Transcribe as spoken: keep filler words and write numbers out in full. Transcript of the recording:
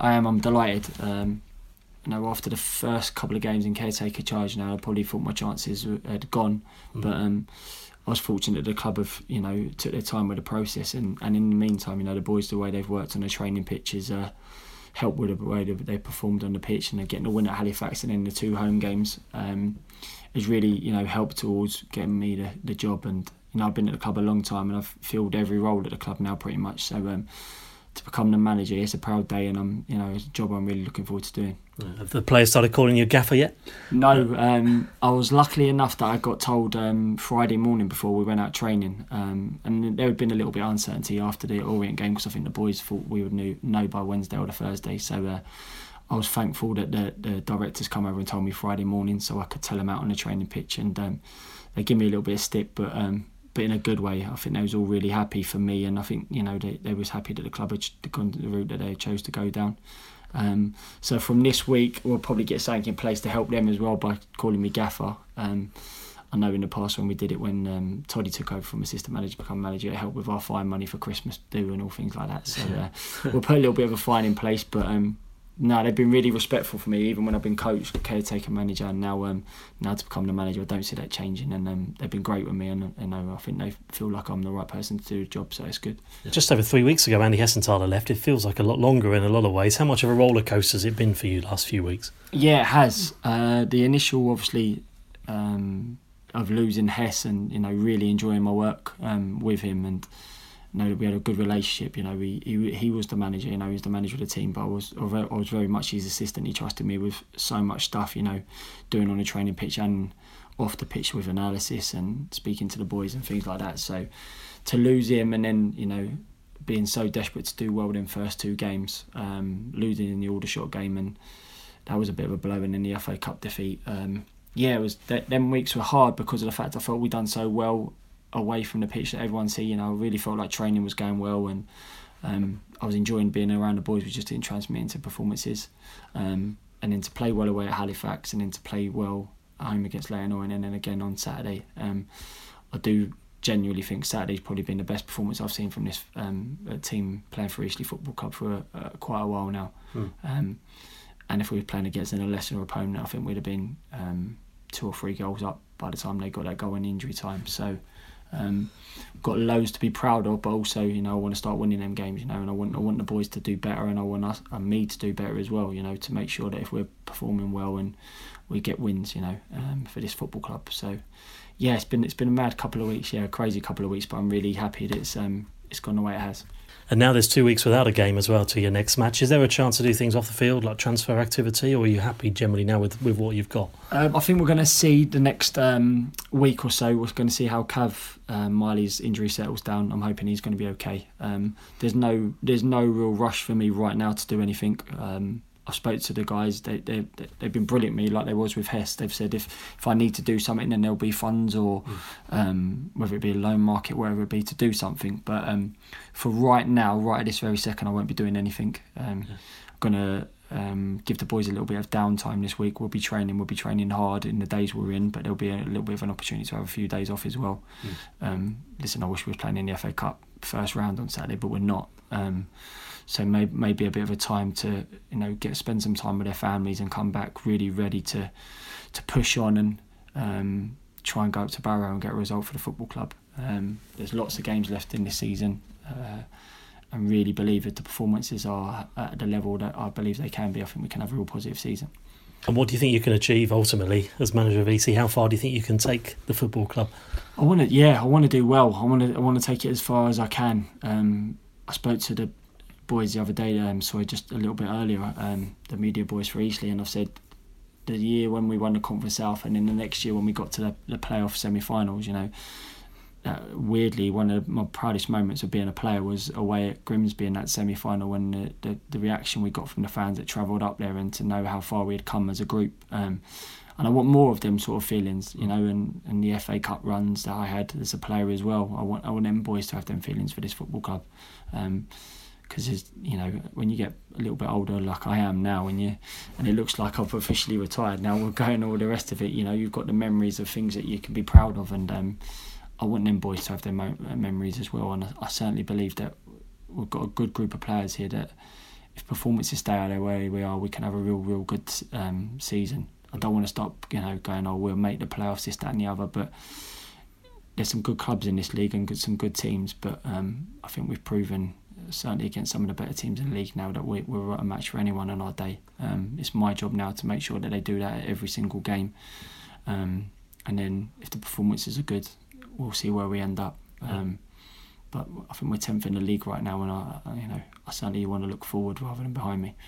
I am. I'm delighted. Um, you know, after the first couple of games in caretaker charge, now I probably thought my chances had gone, mm. but um, I was fortunate the club have, you know, took their time with the process, and, and in the meantime, you know, the boys, the way they've worked on the training pitch has uh, helped with the way they performed on the pitch, and they're getting a win at Halifax and then the two home games um, has really, you know, helped towards getting me the, the job. And you know, I've been at the club a long time, and I've filled every role at the club now pretty much. So um, to become the manager, it's a proud day, and I'm, you know, it's a job I'm really looking forward to doing. Have the players started calling you gaffer yet? No, um, I was lucky enough that I got told um, Friday morning before we went out training, um, and there had been a little bit of uncertainty after the Orient game because I think the boys thought we would know, know by Wednesday or the Thursday. So uh, I was thankful that the, the directors come over and told me Friday morning so I could tell them out on the training pitch, and um, they give me a little bit of stick, but um, but in a good way. I think they was all really happy for me, and I think, you know, they, they was happy that the club had gone the route that they chose to go down. Um, so from this week we'll probably get something in place to help them as well by calling me gaffer. Um, I know in the past when we did it, when um, Toddy took over from assistant manager to become manager, it helped with our fine money for Christmas due and all things like that. So uh, we'll put a little bit of a fine in place, but um, no, they've been really respectful for me, even when I've been coach, caretaker manager, and now um, now to become the manager. I don't see that changing, and um, they've been great with me, and, and I think they feel like I'm the right person to do the job, so it's good. Just over three weeks ago, Andy Hessenthaler left. It feels like a lot longer in a lot of ways. How much of a roller coaster has it been for you last few weeks? Yeah, it has. Uh, the initial, obviously, um, of losing Hess, and you know, really enjoying my work um, with him, and know that we had a good relationship. You know, he, he he was the manager. You know, he was the manager of the team, but I was I was very much his assistant. He trusted me with so much stuff. You know, doing on the training pitch and off the pitch with analysis and speaking to the boys and things like that. So to lose him, and then, you know, being so desperate to do well in first two games, um, losing in the Aldershot game, and that was a bit of a blow. And in the F A Cup defeat, um, yeah, it was. Th- them weeks were hard because of the fact I felt we'd done so well away from the pitch that everyone see. You know, I really felt like training was going well, and um, I was enjoying being around the boys. We just didn't transmit into performances, um, and then to play well away at Halifax, and then to play well at home against Leyton Orient, and then again on Saturday. Um, I do genuinely think Saturday's probably been the best performance I've seen from this um, team playing for Eastleigh Football Club for a, a, quite a while now. Mm. Um, and if we were playing against a lesser opponent, I think we'd have been um, two or three goals up by the time they got that goal in injury time. So. Um, got loads to be proud of, but also, you know, I want to start winning them games, you know, and I want I want the boys to do better, and I want us and me to do better as well, you know, to make sure that if we're performing well and we get wins, you know, um, for this football club. So yeah, it's been it's been a mad couple of weeks, yeah, a crazy couple of weeks, but I'm really happy that it's um it's gone the way it has. And now there's two weeks without a game as well to your next match. Is there a chance to do things off the field, like transfer activity, or are you happy generally now with, with what you've got? Um, I think we're going to see the next um, week or so, we're going to see how Cav um, Miley's injury settles down. I'm hoping he's going to be okay. Um, there's no there's no real rush for me right now to do anything. Um, I spoke to the guys, they, they, they've been brilliant with me, like they was with Hess. They've said if, if I need to do something, then there'll be funds, or mm. um, whether it be a loan market, wherever it be, to do something. But um, for right now, right at this very second, I won't be doing anything. Um, yeah. I'm going to um, give the boys a little bit of downtime this week. We'll be training, we'll be training hard in the days we're in, but there'll be a little bit of an opportunity to have a few days off as well. Mm. Um, listen, I wish we were playing in the F A Cup first round on Saturday, but we're not. Um, So maybe maybe a bit of a time to, you know, get spend some time with their families and come back really ready to to push on and um, try and go up to Barrow and get a result for the football club. Um, there's lots of games left in this season, uh, and really believe that the performances are at the level that I believe they can be. I think we can have a real positive season. And what do you think you can achieve ultimately as manager of E C? How far do you think you can take the football club? I want to, yeah, I want to do well. I want to, I want to take it as far as I can. Um, I spoke to the boys the other day, um, sorry, just a little bit earlier, um, the media boys for Eastleigh, and I've said the year when we won the Conference South, and then the next year when we got to the, the playoff semi-finals, you know, uh, weirdly, one of my proudest moments of being a player was away at Grimsby in that semi-final, when the, the, the reaction we got from the fans that travelled up there, and to know how far we had come as a group. Um, and I want more of them sort of feelings, you know, and, and the F A Cup runs that I had as a player as well. I want I want them boys to have them feelings for this football club. Um, Because, you know, when you get a little bit older, like I am now, and you, and it looks like I've officially retired now, we're going all the rest of it, you know, you've got the memories of things that you can be proud of, and um, I want them boys to have their mo- memories as well. And I, I certainly believe that we've got a good group of players here that, if performances stay out there where we are, we can have a real, real good um, season. I don't want to stop, you know, going, oh, we'll make the playoffs, this, that and the other, but there's some good clubs in this league and good, some good teams, but um, I think we've proven, certainly against some of the better teams in the league now, that we, we're a match for anyone on our day. Um, it's my job now to make sure that they do that at every single game. Um, and then if the performances are good, we'll see where we end up. Um, but I think we're tenth in the league right now, and I, you know, I certainly want to look forward rather than behind me.